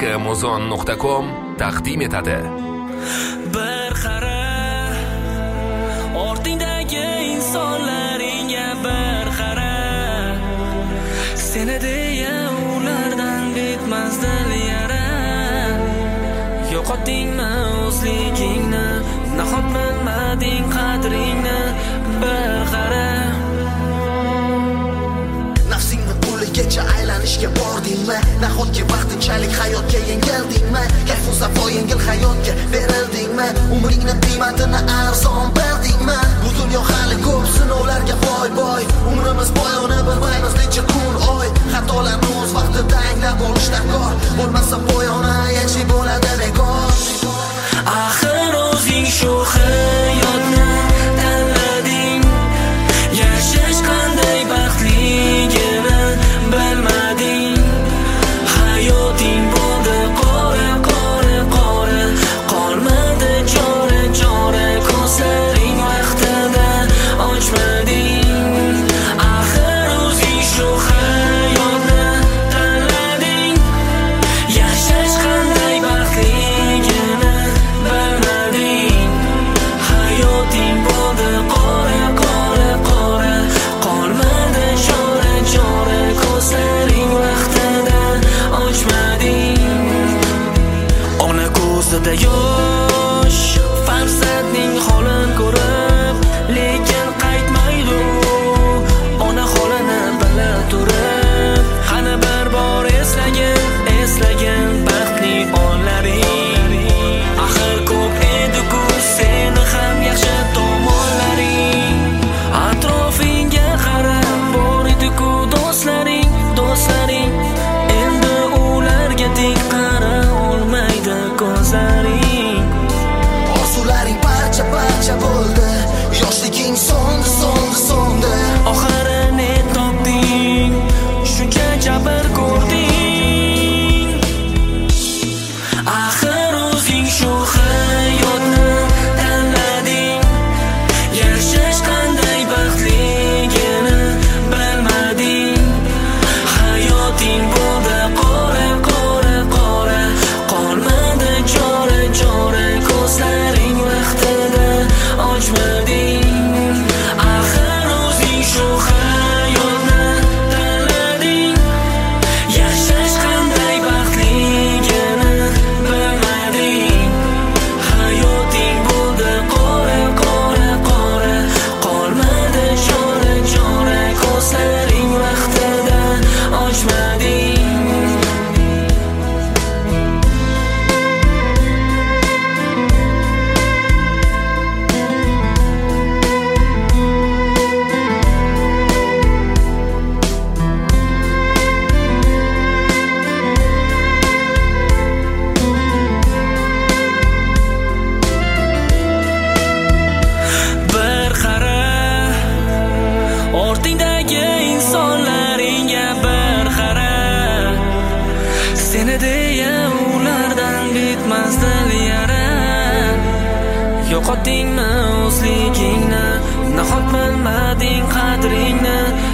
kmozon.com taqdim etadi. Bir qara ortingdagi insonlaringga bir qara, seni deya ulardan bitmasdi yara. Yo'qotdingmi o'zligingni, nahot bilmading qadringni, bir qara. Nafsingni puligacha aylanishga bordingmi? Nahotki vaqtinchalik hayotga yengildingmi? Kayfu safo yengil hayotga berildingmi? Umringni qiymatini arzon bildingmi? Bu dunyo hali ko'p sinovlarga boy. Umrimiz poyoni bilmaymiz necha kun, oy. Xatolarni o'z vaqtida anglab olish darkor. Bo'lmasa poyoni yaxshi bo'ladi bekor. Axir o'zing shu hayotni tanlading, yashash qanday baxtligini bilmading. Hayoting bo'ldi qora, qolmadi chora, ko'zlaring vaqtida ochmading. Axir o'zing shu hayotni tanlading, yashash qanday baxtligini bilmading. Hayoting bo'ldi qora, qolmadi chora, ko'zlaring vaqtida ochmading. Ona ko'zida yosh, farzandning holini ko'rib, lekin qaytmaydi ona holini bila turib. Qani bir bor eslagin baxtli onlaring. Axir ko'p edi-ku seni ham yaxshi tomonlaring. Atrofingga qarab bor edi-ku do'stlaring. Endi ularga teng qara olmaydi ko'zlaring. Orzularing parcha bo'ldi, yoshliging so'ndi. Oxirini topding, shuncha jabr ko'rding. Axir o'zing shu hayotni tanlading, yashash qanday baxtligini bilmading. Hayoting bo'ldi qora, qolmadi chora, ko'zlaring vaqtida ochmading. Axir o'zing shu hayotni tanlading, yashash qanday baxtligini bilmading. Hayoting bo'ldi qora, qolmadi chora, ko'zlaring vaqtida ochmading. Bir qara ortingdagi insonlaringga bir qara, seni deya ulardan bitmasdi yara. Yo'qotdingmi o'zligingni, nahot bilmading qadringni,